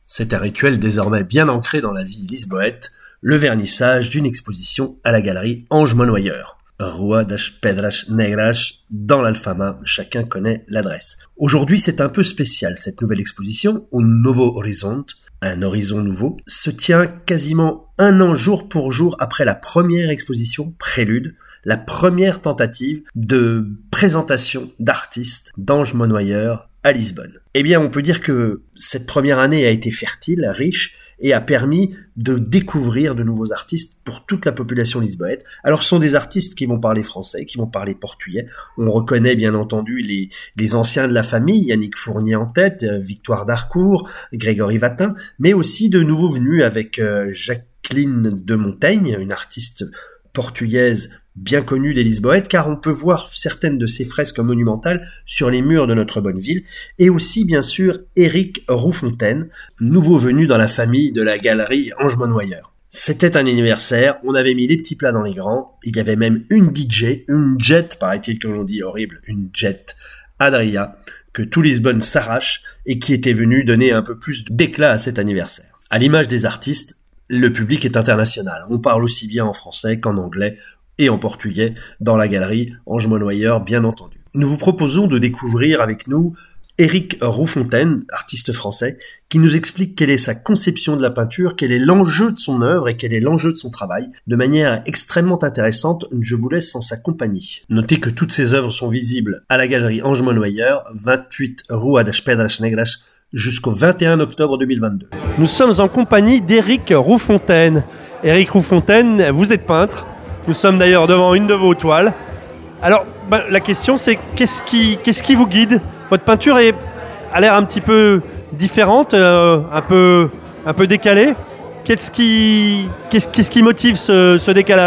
C'est un rituel désormais bien ancré dans la vie lisboète, le vernissage d'une exposition à la galerie Ange Monnoyeur. Rua das Pedras Negras, dans l'Alfama, chacun connaît l'adresse. Aujourd'hui, c'est un peu spécial, cette nouvelle exposition, Un Novo Horizonte, un horizon nouveau, se tient quasiment un an jour pour jour après la première exposition Prélude, la première tentative de présentation d'artistes d'Ange Monnoyeur à Lisbonne. Eh bien, on peut dire que cette première année a été fertile, riche, et a permis de découvrir de nouveaux artistes pour toute la population lisboète. Alors, ce sont des artistes qui vont parler français, qui vont parler portugais. On reconnaît bien entendu les anciens de la famille, Yannick Fournier en tête, Victoire Darcourt, Grégory Vatin, mais aussi de nouveaux venus avec Jacqueline de Montaigne, une artiste portugaise bien connue des Lisboètes, car on peut voir certaines de ses fresques monumentales sur les murs de notre bonne ville, et aussi bien sûr Éric Roufontaine, nouveau venu dans la famille de la galerie Ange Monnoyeur. C'était un anniversaire, on avait mis les petits plats dans les grands, il y avait même une DJ, une jet, paraît-il que l'on dit horrible, une jet, Adria, que tout Lisbonne s'arrache, et qui était venu donner un peu plus d'éclat à cet anniversaire. À l'image des artistes, le public est international, on parle aussi bien en français qu'en anglais, et en portugais, dans la galerie Ange Monnoyeur, bien entendu. Nous vous proposons de découvrir avec nous Éric Roufontaine, artiste français, qui nous explique quelle est sa conception de la peinture, quel est l'enjeu de son œuvre et quel est l'enjeu de son travail, de manière extrêmement intéressante. Je vous laisse en sa compagnie. Notez que toutes ces œuvres sont visibles à la galerie Ange Monnoyeur, 28 Rua das Pedras Negras, jusqu'au 21 octobre 2022. Nous sommes en compagnie d'Éric Roufontaine. Éric Roufontaine, vous êtes peintre. Nous sommes d'ailleurs devant une de vos toiles. Alors, la question c'est qu'est-ce qui vous guide ? Votre peinture a l'air un petit peu différente, un peu décalée. Qu'est-ce qui motive ce décalage ?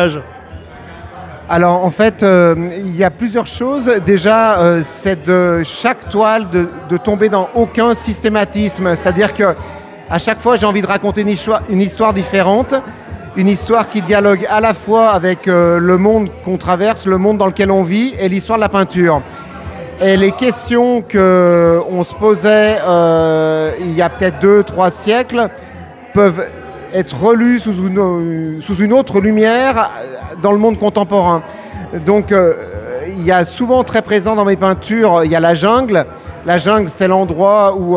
Alors en fait, il y a plusieurs choses. Déjà, c'est de chaque toile de tomber dans aucun systématisme. C'est-à-dire que à chaque fois, j'ai envie de raconter une histoire différente. Une histoire qui dialogue à la fois avec le monde qu'on traverse, le monde dans lequel on vit et l'histoire de la peinture. Et les questions qu'on se posait il y a peut-être 2-3 siècles peuvent être relues sous une autre lumière dans le monde contemporain. Donc il y a souvent très présent dans mes peintures, il y a la jungle. La jungle, c'est l'endroit où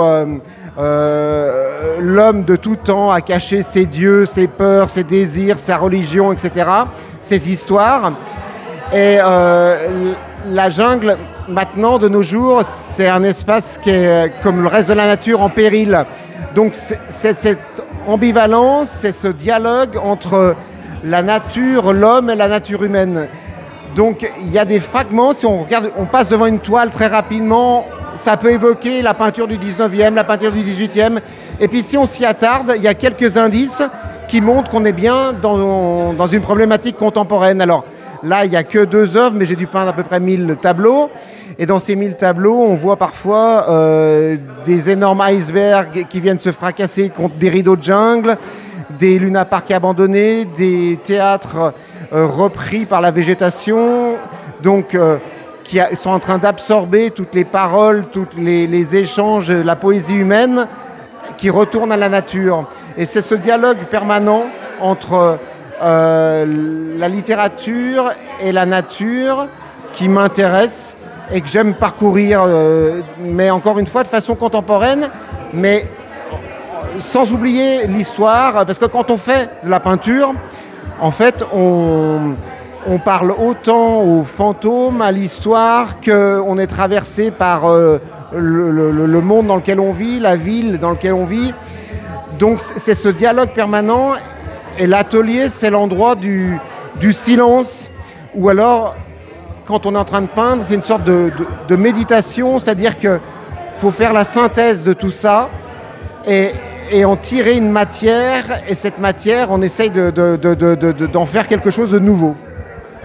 l'homme de tout temps a caché ses dieux, ses peurs, ses désirs, sa religion, etc., ses histoires. Et la jungle, maintenant, de nos jours, c'est un espace qui est, comme le reste de la nature, en péril. Donc c'est cette ambivalence, c'est ce dialogue entre la nature, l'homme et la nature humaine. Donc il y a des fragments, si on regarde, on passe devant une toile très rapidement, ça peut évoquer la peinture du 19e, la peinture du 18e. Et puis si on s'y attarde, il y a quelques indices qui montrent qu'on est bien dans une problématique contemporaine. Alors là, il n'y a que 2 œuvres, mais j'ai dû peindre à peu près 1000 tableaux. Et dans ces 1000 tableaux, on voit parfois des énormes icebergs qui viennent se fracasser contre des rideaux de jungle, des lunaparks abandonnés, des théâtres repris par la végétation, donc qui sont en train d'absorber toutes les paroles, tous les échanges, la poésie humaine qui retourne à la nature. Et c'est ce dialogue permanent entre la littérature et la nature qui m'intéresse et que j'aime parcourir, mais encore une fois de façon contemporaine, mais sans oublier l'histoire, parce que quand on fait de la peinture, en fait, on parle autant aux fantômes, à l'histoire, qu'on est traversé par le monde dans lequel on vit, la ville dans laquelle on vit. Donc c'est ce dialogue permanent, et l'atelier, c'est l'endroit du silence, ou alors, quand on est en train de peindre, c'est une sorte de méditation, c'est-à-dire qu'il faut faire la synthèse de tout ça, et en tirer une matière, et cette matière, on essaye d'en faire quelque chose de nouveau.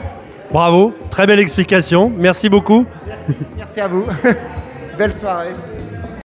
Bravo, très belle explication, merci beaucoup. Merci à vous, belle soirée.